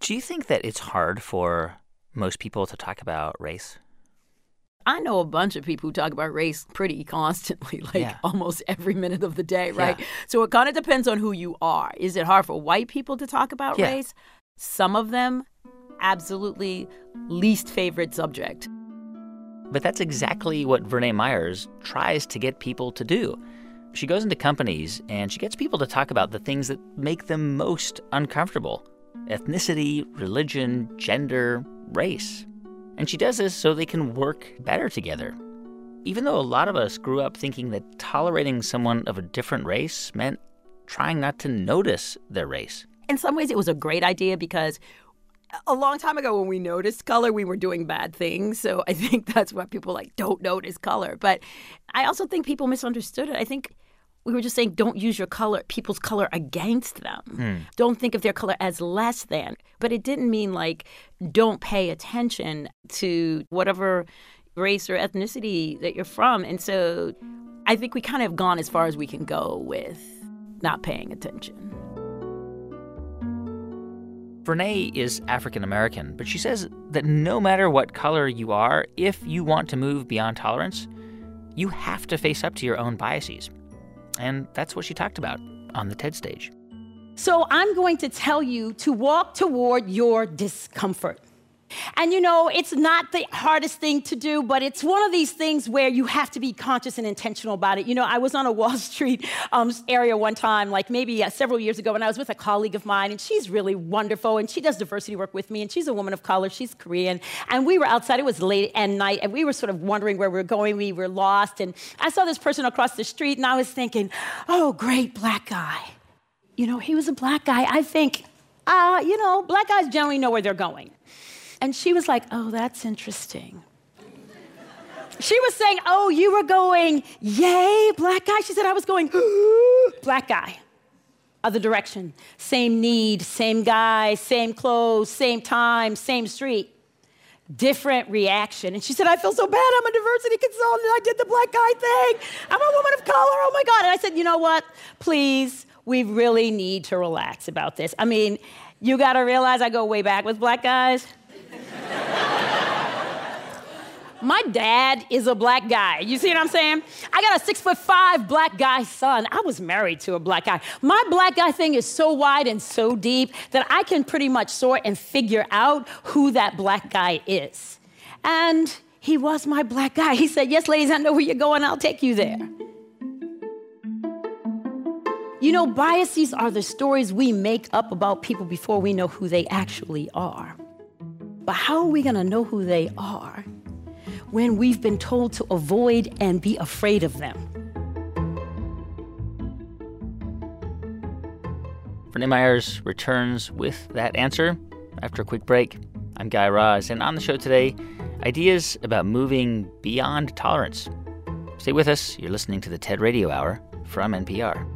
Do you think that it's hard for most people to talk about race? I know a bunch of people who talk about race pretty constantly, almost every minute of the day, right? Yeah. So it kind of depends on who you are. Is it hard for white people to talk about Yeah. race? Some of them, absolutely least favorite subject. But that's exactly what Vernee Myers tries to get people to do. She goes into companies and she gets people to talk about the things that make them most uncomfortable: ethnicity, religion, gender, race. And she does this so they can work better together. Even though a lot of us grew up thinking that tolerating someone of a different race meant trying not to notice their race. In some ways, it was a great idea because a long time ago when we noticed color, we were doing bad things. So I think that's why people don't notice color. But I also think people misunderstood it. I think we were just saying don't use your color, people's color against them. Don't think of their color as less than. But it didn't mean don't pay attention to whatever race or ethnicity that you're from. And so I think we kind of have gone as far as we can go with not paying attention. Vernee is African American, but she says that no matter what color you are, if you want to move beyond tolerance, you have to face up to your own biases. And that's what she talked about on the TED stage. So I'm going to tell you to walk toward your discomfort. And, it's not the hardest thing to do, but it's one of these things where you have to be conscious and intentional about it. I was on a Wall Street area one time, maybe several years ago, and I was with a colleague of mine, and she's really wonderful, and she does diversity work with me, and she's a woman of color. She's Korean. And we were outside. It was late at night, and we were sort of wondering where we were going. We were lost, and I saw this person across the street, and I was thinking, oh, great black guy. He was a black guy. I think, black guys generally know where they're going. And she was like, oh, that's interesting. She was saying, oh, you were going, yay, black guy? She said, I was going, black guy. Other direction. Same need, same guy, same clothes, same time, same street. Different reaction. And she said, I feel so bad. I'm a diversity consultant. I did the black guy thing. I'm a woman of color. Oh, my God. And I said, you know what? Please, we really need to relax about this. I mean, you got to realize I go way back with black guys. My dad is a black guy. You see what I'm saying? I got a 6'5" black guy son. I was married to a black guy. My black guy thing is so wide and so deep that I can pretty much sort and figure out who that black guy is. And he was my black guy. He said, yes, ladies, I know where you're going. I'll take you there. Biases are the stories we make up about people before we know who they actually are. But how are we going to know who they are when we've been told to avoid and be afraid of them? Vernee Myers returns with that answer after a quick break. I'm Guy Raz, and on the show today, ideas about moving beyond tolerance. Stay with us. You're listening to the TED Radio Hour from NPR.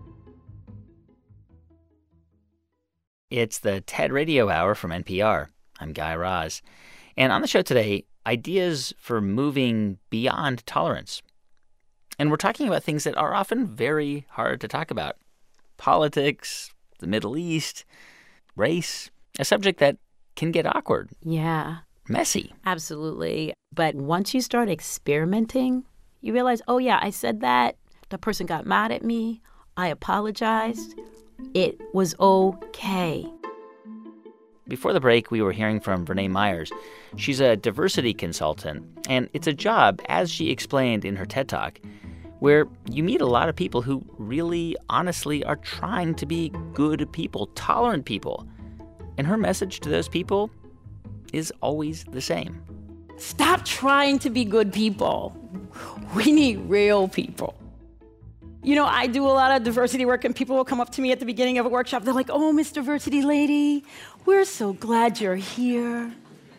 It's the TED Radio Hour from NPR. I'm Guy Raz. And on the show today, ideas for moving beyond tolerance. And we're talking about things that are often very hard to talk about. Politics, the Middle East, race, a subject that can get awkward. Yeah. Messy. Absolutely. But once you start experimenting, you realize, oh, yeah, I said that. The person got mad at me. I apologized. It was okay. Before the break, we were hearing from Vernee Myers. She's a diversity consultant, and it's a job, as she explained in her TED Talk, where you meet a lot of people who really, honestly are trying to be good people, tolerant people. And her message to those people is always the same. Stop trying to be good people. We need real people. I do a lot of diversity work, and people will come up to me at the beginning of a workshop. They're like, oh, Miss Diversity Lady, we're so glad you're here.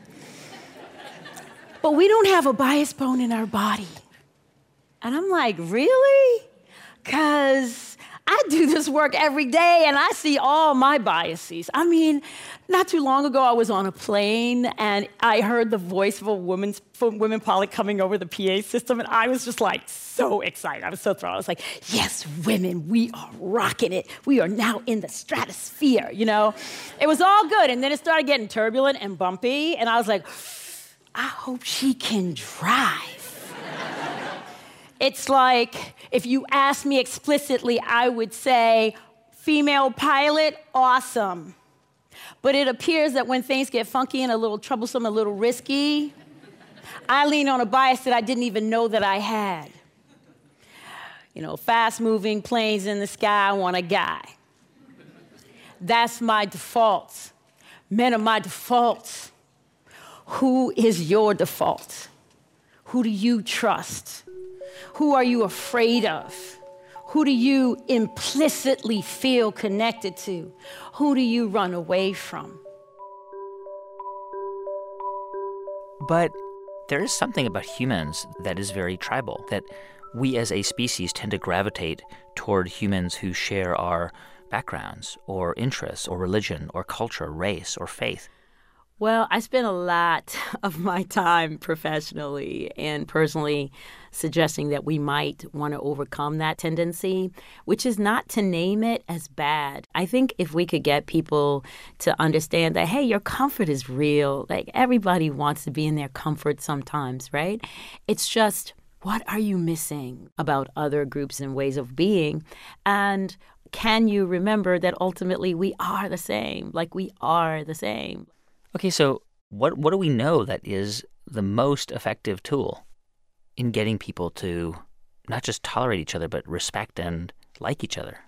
But we don't have a bias bone in our body. And I'm like, really? Because I do this work every day, and I see all my biases. I mean, not too long ago, I was on a plane, and I heard the voice of a women pilot coming over the PA system, and I was just like so excited. I was so thrilled. I was like, yes, women, we are rocking it. We are now in the stratosphere, you know? It was all good, and then it started getting turbulent and bumpy, and I was like, I hope she can drive. It's like, if you asked me explicitly, I would say, female pilot, awesome. But it appears that when things get funky and a little troublesome, a little risky, I lean on a bias that I didn't even know that I had. You know, fast-moving planes in the sky, I want a guy. That's my default. Men are my default. Who is your default? Who do you trust? Who are you afraid of? Who do you implicitly feel connected to? Who do you run away from? But there is something about humans that is very tribal, that we as a species tend to gravitate toward humans who share our backgrounds or interests or religion or culture, race or faith. Well, I spent a lot of my time professionally and personally suggesting that we might want to overcome that tendency, which is not to name it as bad. I think if we could get people to understand that, hey, your comfort is real. Like, everybody wants to be in their comfort sometimes, right? It's just, what are you missing about other groups and ways of being? And can you remember that ultimately we are the same? Like, we are the same. Okay, so what do we know that is the most effective tool in getting people to not just tolerate each other, but respect and like each other?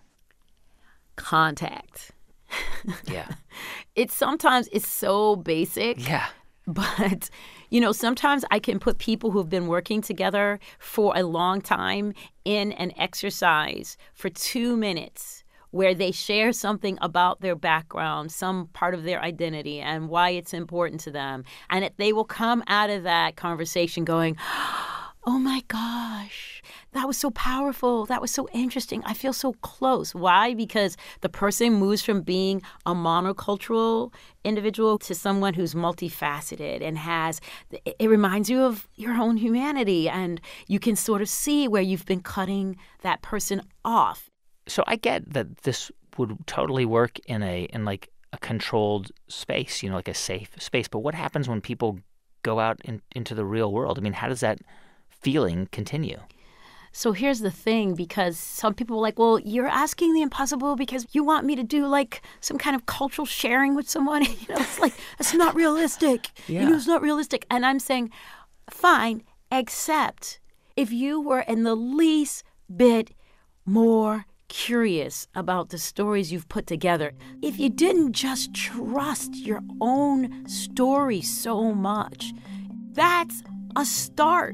Contact. Yeah. Sometimes it's so basic. Yeah. But, you know, sometimes I can put people who've been working together for a long time in an exercise for 2 minutes where they share something about their background, some part of their identity, and why it's important to them. And they will come out of that conversation going, oh my gosh, that was so powerful. That was so interesting. I feel so close. Why? Because the person moves from being a monocultural individual to someone who's multifaceted and it reminds you of your own humanity. And you can sort of see where you've been cutting that person off. So I get that this would totally work in like a controlled space, you know, like a safe space. But what happens when people go out into the real world? I mean, how does that feeling continue? So here's the thing, because some people are like, well, you're asking the impossible because you want me to do like some kind of cultural sharing with someone. You know, it's like, that's not realistic. Yeah. You know, it's not realistic. And I'm saying, fine, except if you were in the least bit more curious about the stories you've put together, if you didn't just trust your own story so much, that's a start.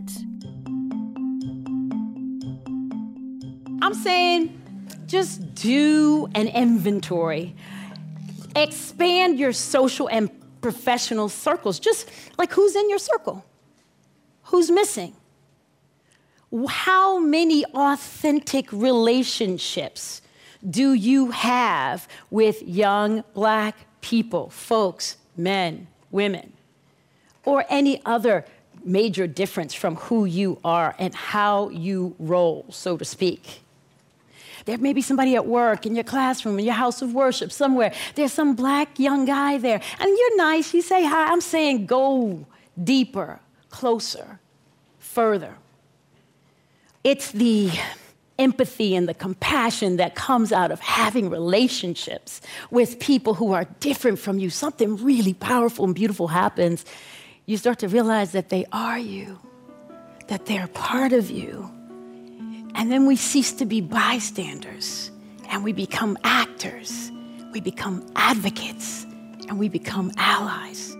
I'm saying just do an inventory. Expand your social and professional circles. Just like, who's in your circle? Who's missing? How many authentic relationships do you have with young Black people, folks, men, women, or any other major difference from who you are and how you roll, so to speak? There may be somebody at work, in your classroom, in your house of worship, somewhere. There's some Black young guy there. And you're nice. You say hi. I'm saying go deeper, closer, further. It's the empathy and the compassion that comes out of having relationships with people who are different from you. Something really powerful and beautiful happens. You start to realize that they are you, that they're part of you. And then we cease to be bystanders, and we become actors, we become advocates, and we become allies.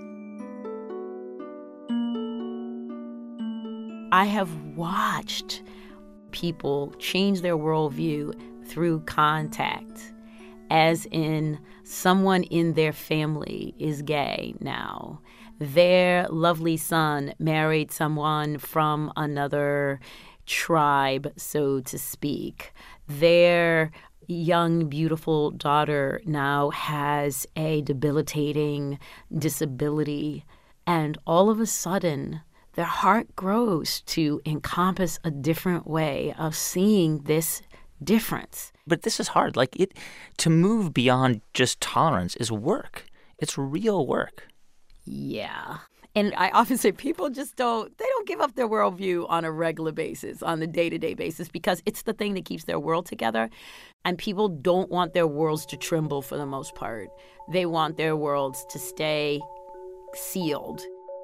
I have watched people change their worldview through contact, as in someone in their family is gay now. Their lovely son married someone from another tribe, so to speak. Their young, beautiful daughter now has a debilitating disability, and all of a sudden, their heart grows to encompass a different way of seeing this difference. But this is hard. To move beyond just tolerance is work. It's real work. Yeah. And I often say people they don't give up their worldview on a regular basis, on the day-to-day basis, because it's the thing that keeps their world together. And people don't want their worlds to tremble for the most part. They want their worlds to stay sealed.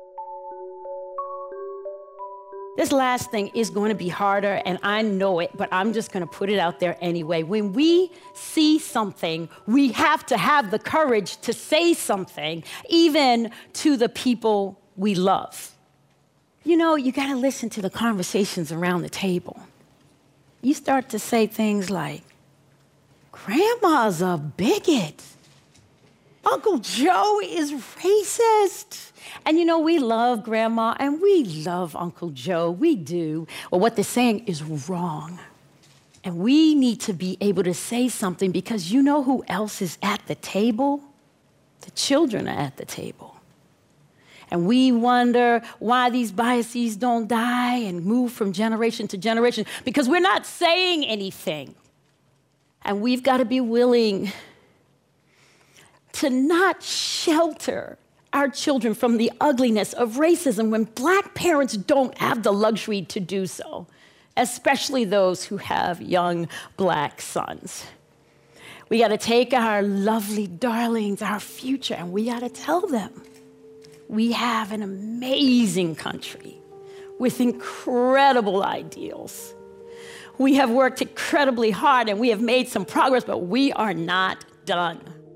This last thing is going to be harder, and I know it, but I'm just going to put it out there anyway. When we see something, we have to have the courage to say something, even to the people we love. You know, you got to listen to the conversations around the table. You start to say things like, Grandma's a bigot. Uncle Joe is racist. And you know, we love Grandma and we love Uncle Joe. We do. Well, what they're saying is wrong. And we need to be able to say something because you know who else is at the table? The children are at the table. And we wonder why these biases don't die and move from generation to generation because we're not saying anything. And we've got to be willing to not shelter our children from the ugliness of racism when Black parents don't have the luxury to do so, especially those who have young Black sons. We got to take our lovely darlings, our future, and we got to tell them we have an amazing country with incredible ideals. We have worked incredibly hard and we have made some progress, but we are not done.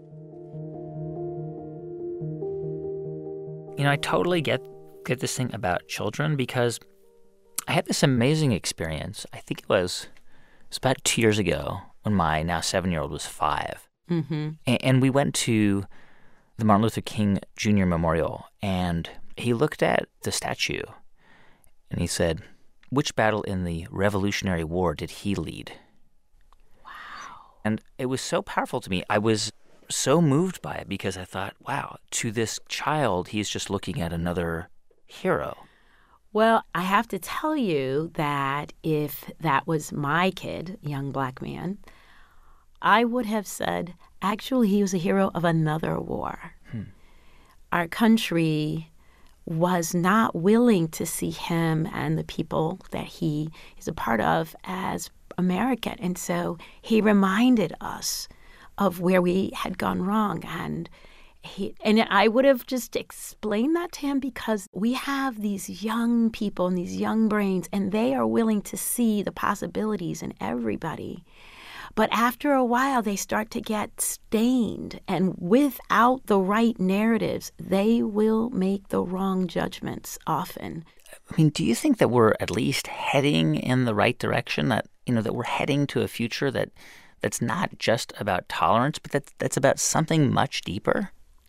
You know, I totally get this thing about children because I had this amazing experience. I think it was about 2 years ago when my now 7-year-old was 5. Mm-hmm. And we went to the Martin Luther King Jr. Memorial, and he looked at the statue, and he said, which battle in the Revolutionary War did he lead? Wow. And it was so powerful to me. I was so moved by it because I thought, wow, to this child, he's just looking at another hero. Well, I have to tell you that if that was my kid, young Black man, I would have said, actually, he was a hero of another war. Our country was not willing to see him and the people that he is a part of as American. And so he reminded us of where we had gone wrong. And I would have just explained that to him because we have these young people and these young brains, and they are willing to see the possibilities in everybody. But after a while, they start to get stained, and without the right narratives, they will make the wrong judgments often. I mean, do you think that we're at least heading in the right direction, that we're heading to a future that's not just about tolerance, but that's about something much deeper?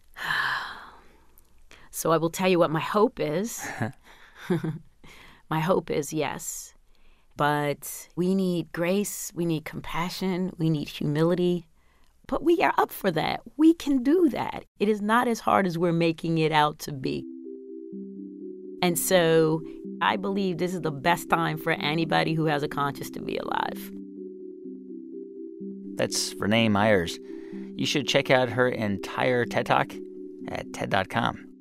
So I will tell you what my hope is. My hope is yes. But we need grace, we need compassion, we need humility. But we are up for that. We can do that. It is not as hard as we're making it out to be. And so I believe this is the best time for anybody who has a conscience to be alive. That's Renee Myers. You should check out her entire TED Talk at TED.com.